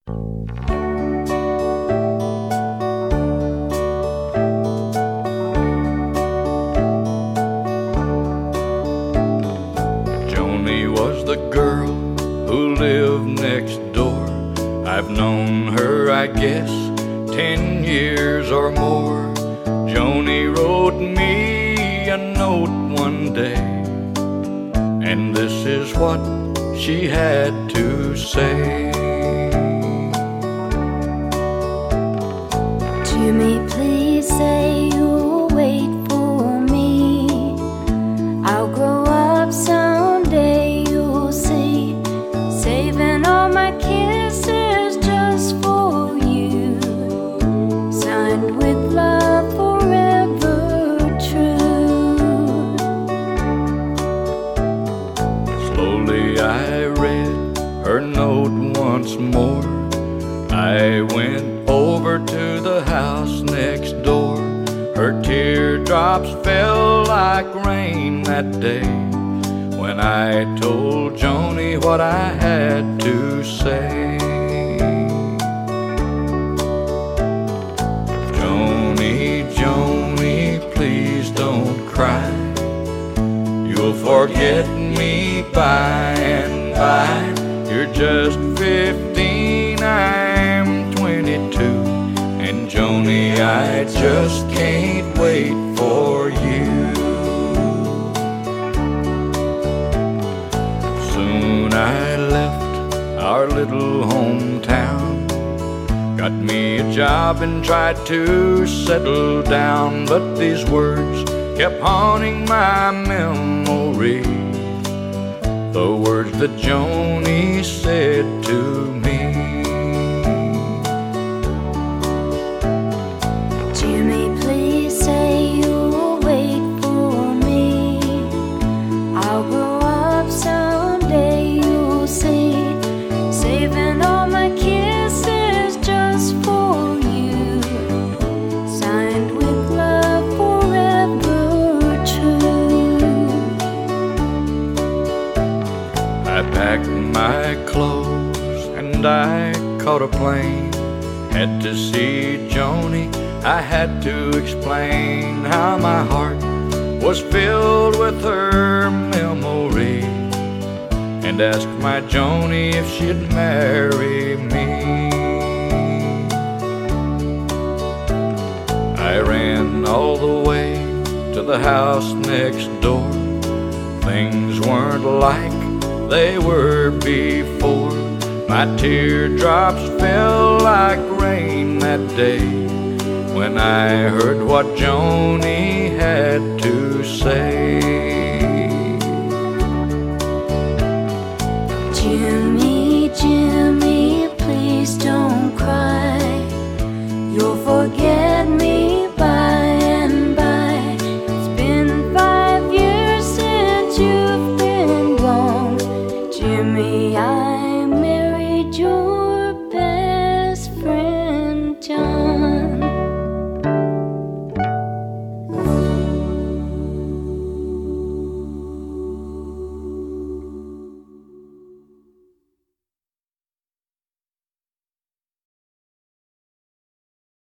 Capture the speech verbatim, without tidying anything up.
Joni was the girl who lived next door. I've known her, I guess, ten years or more. Joni wrote me a note one day, and this is what she had to say. Jimmy, please say you'll wait for me. I'll grow up someday, you'll see. Saving all my kisses just for you. Signed with love forever true. Slowly I read her note once more. I went over to the house next door. Her teardrops fell like rain that day when I told Joni what I had to say. Joni, Joni, please don't cry. You'll forget me by and by. You're just fifteen, I'm twenty-two. And Joni, I just can't wait for you. Soon I left our little hometown, got me a job and tried to settle down. But these words kept haunting my memory, the words that Joni said to me. Jimmy, please say you'll wait for me. I'll grow up someday, you'll see. Saving all my kisses just for you. Signed with love forever true. I packed my clothes and I caught a plane. Had to see Joni, I had to explain how my heart was filled with her memory, and asked my Joni if she'd marry me. I ran all the way to the house next door. Things weren't like they were before. My teardrops fell like rain that day when I heard what Joni had to say. Jimmy,